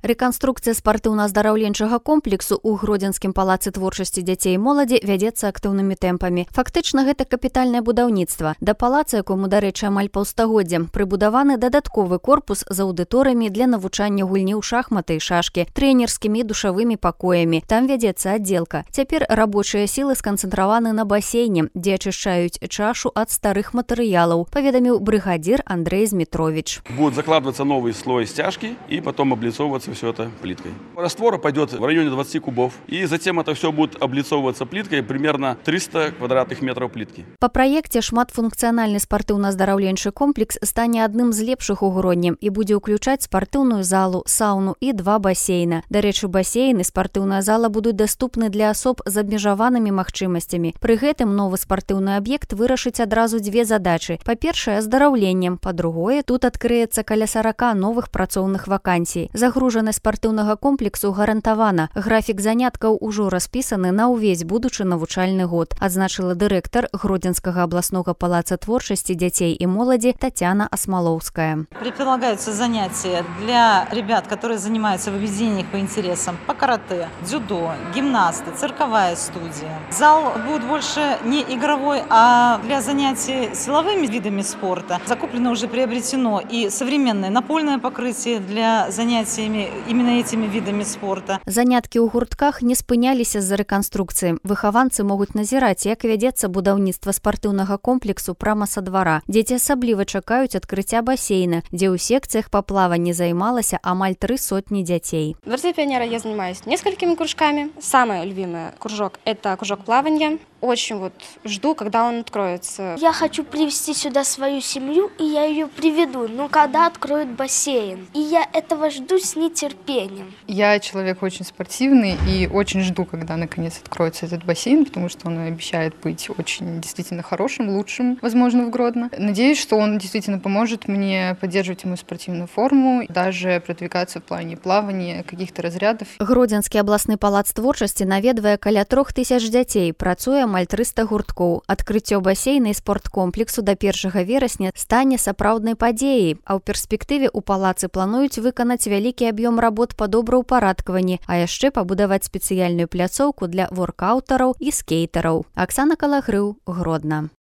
Рэканструкцыя спартыўна-аздараўленчага комплексу ў Гродзенскім палацы творчасці дзяцей і моладзі вядзецца актыўнымі тэмпамі. Фактычна, гэта капітальнае будаўніцтва. Да палаца, якому, дарэчы, амаль паўстагоддзя, прыбудаваны дадатковы корпус з аўдыторыямі для навучання гульні ў шахматы і шашкі, трэнерскімі і душавымі пакоямі. Там вядзецца аддзелка. Цяпер рабочыя сілы сканцэнтраваны на басейне, дзе ачышчаюць чашу ад старых матэрыялаў, паведаміў брыгадзір Андрей Змитрович. Будет закладываться новый слой стяжки и потом облицовываться все это плиткой. Раствора пойдет в районе 20 кубов, и затем это все будет облицовываться плиткой, примерно 300 квадратных метров плитки. По праекце шматфункцыянальны спартыўна-аздараўленчы комплекс стане адным з лепшых у Гродні і будзе ўключаць спартыўную залу, сауну і 2 басейна. Дарэчы, басейн і спартыўная зала будуць даступны для асоб з абмежаванымі магчымасцямі. Пры гэтым новы спартыўны аб'ект вырашыць адразу 2 задачы. Па-першае, аздараўленнем, па-другое, тут адкрыецца каля 40 новых працоўных вакансій. Загружанасць спартыўнага комплексу гарантавана. Графік заняткаў ужо распісаны на ўвесь будучы навучальны год, адзначыла дырэктар Гродзенскага абласнога палаца творчасці дзяцей і моладзі Татьяна Осмоловская. Предполагаются занятия для ребят, которые занимаются в объединениях по интересам, по карате, дзюдо, гимнасты, цирковая студия. Зал будет больше не игровой, а для занятий силовыми видами спорта. Закуплено уже приобретено и современное напольное покрытие для занятиями именно этими видами спорта. Заняткі ў гуртках не спыняліся з-за рэканструкцыі. Выхаванцы могуць назіраць, як вядзецца будаўніцтва спартыўнага комплексу прама са двара. Дзеці асабліва чакаюць адкрыцця басейна, дзе ў секцыях па плаванні займалася амаль 300 дзяцей. В Дворце пионера я занимаюсь несколькими кружками. Самый любимый кружок – это кружок плавания. Очень жду, когда он откроется. Я хочу привести сюда свою семью, и я ее приведу, но когда откроют бассейн. И я этого жду с нетерпением. Я человек очень спортивный и очень жду, когда наконец откроется этот бассейн, потому что он обещает быть очень действительно хорошим, лучшим, возможно, в Гродно. Надеюсь, что он действительно поможет мне поддерживать мою спортивную форму, даже продвигаться в плане плавания, каких-то разрядов. Гродзенскі абласны палац творчасці наведвае каля 3000 дзяцей, працуе амаль 300 гурткоў. Адкрыццё басейна і спорткомплексу да 1 верасня стане сапраўднай падзеяй, а ў перспектыве ў палацы плануюць выканаць вялікі аб'ём работ па добраўпарадкаванні, а яшчэ пабудаваць спецыяльную пляцоўку для воркаўтараў і скейтараў. Аксана Калагрыў, Гродна.